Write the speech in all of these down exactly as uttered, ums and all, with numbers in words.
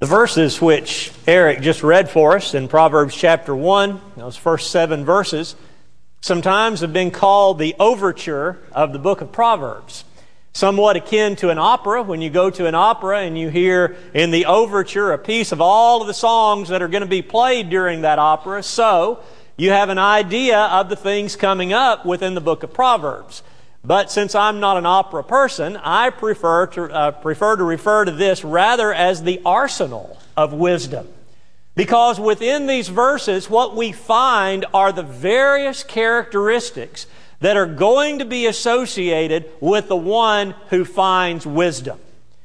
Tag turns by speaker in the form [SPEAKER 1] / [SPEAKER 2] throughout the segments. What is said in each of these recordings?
[SPEAKER 1] The verses which Eric just read for us in Proverbs chapter one, those first seven verses, sometimes have been called the overture of the book of Proverbs. Somewhat akin to an opera. When you go to an opera and you hear in the overture a piece of all of the songs that are going to be played during that opera, so you have an idea of the things coming up within the book of Proverbs. But since I'm not an opera person, I prefer to uh, prefer to refer to this rather as the arsenal of wisdom. Because within these verses, what we find are the various characteristics that are going to be associated with the one who finds wisdom.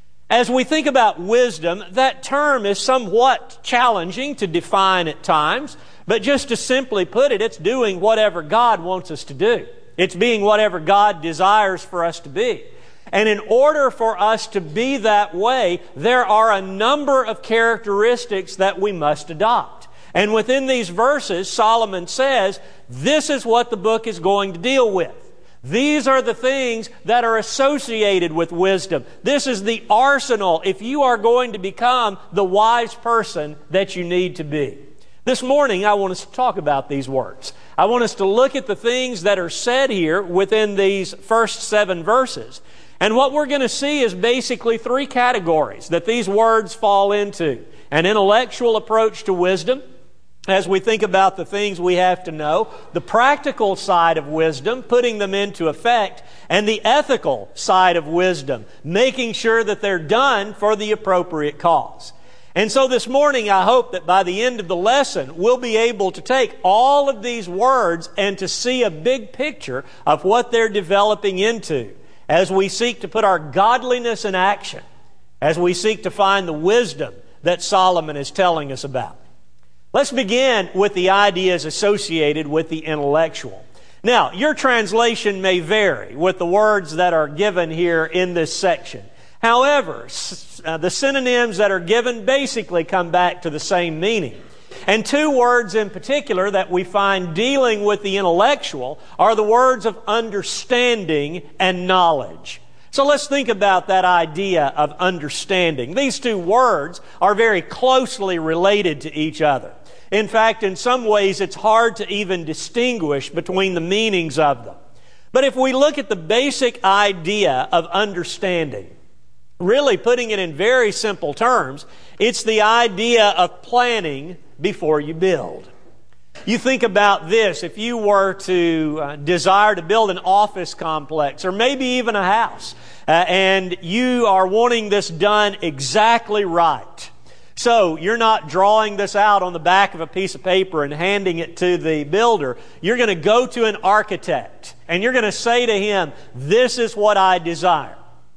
[SPEAKER 1] As we think about wisdom, that term is somewhat challenging to define at times, but just to simply put it, it's doing whatever God wants us to do. It's being whatever God desires for us to be. And in order for us to be that way, there are a number of characteristics that we must adopt. And within these verses, Solomon says, this is what the book is going to deal with. These are the things that are associated with wisdom. This is the arsenal if you are going to become the wise person that you need to be. This morning, I want us to talk about these words. I want us to look at the things that are said here within these first seven verses. And what we're going to see is basically three categories that these words fall into. An intellectual approach to wisdom, as we think about the things we have to know. The practical side of wisdom, putting them into effect. And the ethical side of wisdom, making sure that they're done for the appropriate cause. And so this morning, I hope that by the end of the lesson, we'll be able to take all of these words and to see a big picture of what they're developing into as we seek to put our godliness in action, as we seek to find the wisdom that Solomon is telling us about. Let's begin with the ideas associated with the intellectual. Now, your translation may vary with the words that are given here in this section. However, uh, the synonyms that are given basically come back to the same meaning. And two words in particular that we find dealing with the intellectual are the words of understanding and knowledge. So let's think about that idea of understanding. These two words are very closely related to each other. In fact, in some ways, it's hard to even distinguish between the meanings of them. But if we look at the basic idea of understanding, really putting it in very simple terms, it's the idea of planning before you build. You think about this, if you were to uh, desire to build an office complex or maybe even a house, uh, and you are wanting this done exactly right. So you're not drawing this out on the back of a piece of paper and handing it to the builder. You're going to go to an architect and you're going to say to him, this is what I desire.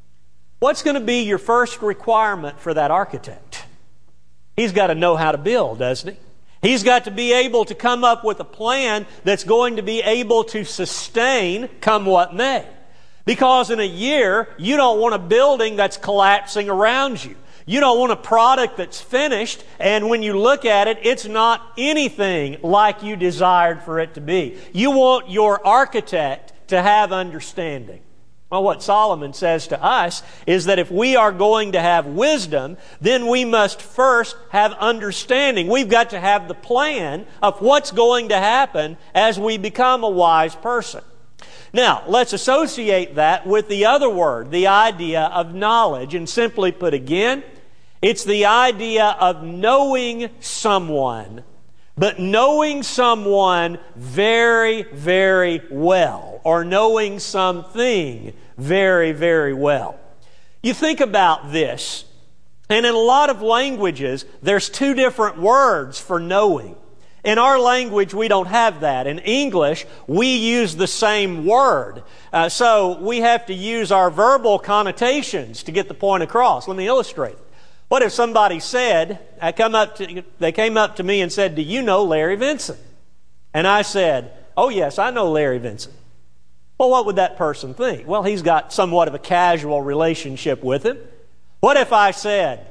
[SPEAKER 1] What's going to be your first requirement for that architect? He's got to know how to build, doesn't he? He's got to be able to come up with a plan that's going to be able to sustain come what may. Because in a year, you don't want a building that's collapsing around you. You don't want a product that's finished, and when you look at it, it's not anything like you desired for it to be. You want your architect to have understanding. Well, what Solomon says to us is that if we are going to have wisdom, then we must first have understanding. We've got to have the plan of what's going to happen as we become a wise person. Now, let's associate that with the other word, the idea of knowledge. And simply put again, it's the idea of knowing someone, but knowing someone very, very well, or knowing something very, very well. You think about this, and in a lot of languages, there's two different words for knowing. In our language, we don't have that. In English, we use the same word. Uh, so we have to use our verbal connotations to get the point across. Let me illustrate it. What if somebody said, I come up to, they came up to me and said, do you know Larry Vinson? And I said, oh yes, I know Larry Vinson. Well, what would that person think? Well, he's got somewhat of a casual relationship with him. What if I said,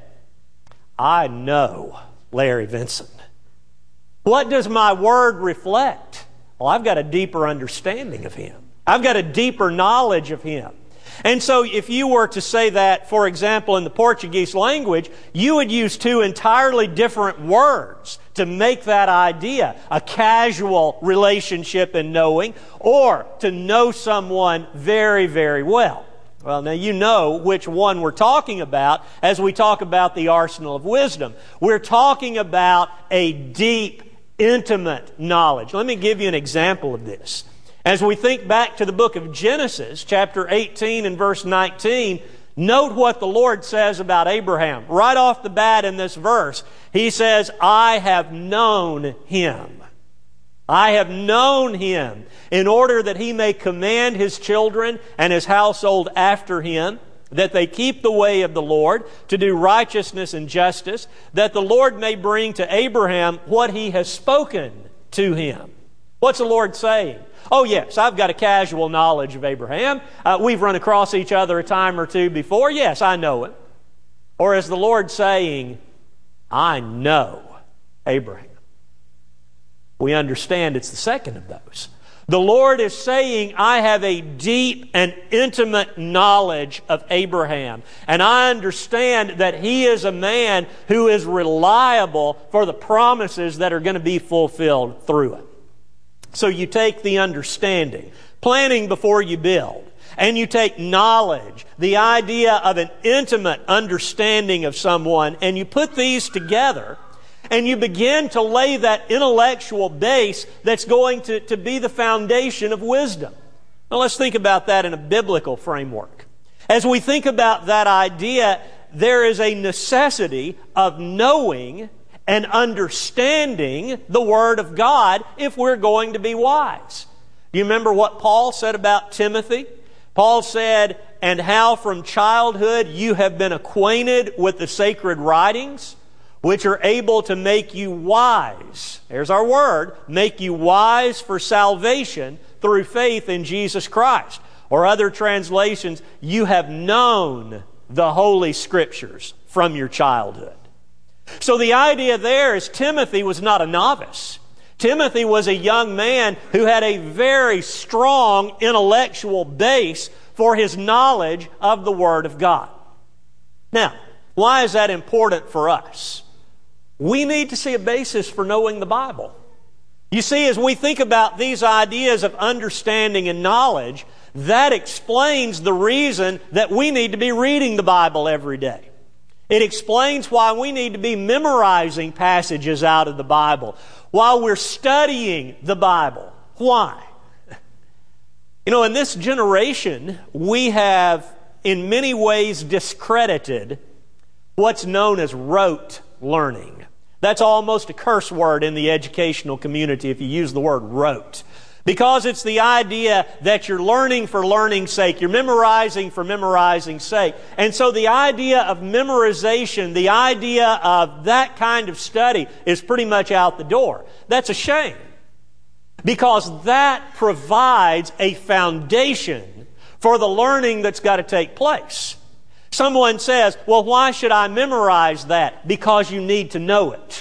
[SPEAKER 1] I know Larry Vinson? What does my word reflect? Well, I've got a deeper understanding of him. I've got a deeper knowledge of him. And so if you were to say that, for example, in the Portuguese language, you would use two entirely different words to make that idea a casual relationship in knowing, or to know someone very, very well. Well, now you know which one we're talking about as we talk about the arsenal of wisdom. We're talking about a deep, intimate knowledge. Let me give you an example of this. As we think back to the book of Genesis, chapter eighteen and verse nineteen, note what the Lord says about Abraham. Right off the bat in this verse, He says, I have known him. I have known him in order that he may command his children and his household after him, that they keep the way of the Lord, to do righteousness and justice, that the Lord may bring to Abraham what He has spoken to him. What's the Lord saying? Oh yes, I've got a casual knowledge of Abraham. Uh, we've run across each other a time or two before. Yes, I know him. Or is the Lord saying, I know Abraham? We understand it's the second of those. The Lord is saying, I have a deep and intimate knowledge of Abraham. And I understand that he is a man who is reliable for the promises that are going to be fulfilled through it. So you take the understanding, planning before you build, and you take knowledge, the idea of an intimate understanding of someone, and you put these together, and you begin to lay that intellectual base that's going to, to be the foundation of wisdom. Now let's think about that in a biblical framework. As we think about that idea, there is a necessity of knowing and understanding the Word of God if we're going to be wise. Do you remember what Paul said about Timothy? Paul said, and how from childhood you have been acquainted with the sacred writings, which are able to make you wise. There's our word, make you wise for salvation through faith in Jesus Christ. Or other translations, you have known the Holy Scriptures from your childhood. So the idea there is Timothy was not a novice. Timothy was a young man who had a very strong intellectual base for his knowledge of the Word of God. Now, why is that important for us? We need to see a basis for knowing the Bible. You see, as we think about these ideas of understanding and knowledge, that explains the reason that we need to be reading the Bible every day. It explains why we need to be memorizing passages out of the Bible while we're studying the Bible. Why? You know, in this generation, we have in many ways discredited what's known as rote learning. That's almost a curse word in the educational community if you use the word rote. Because it's the idea that you're learning for learning's sake. You're memorizing for memorizing's sake. And so the idea of memorization, the idea of that kind of study is pretty much out the door. That's a shame. Because that provides a foundation for the learning that's got to take place. Someone says, well, why should I memorize that? Because you need to know it.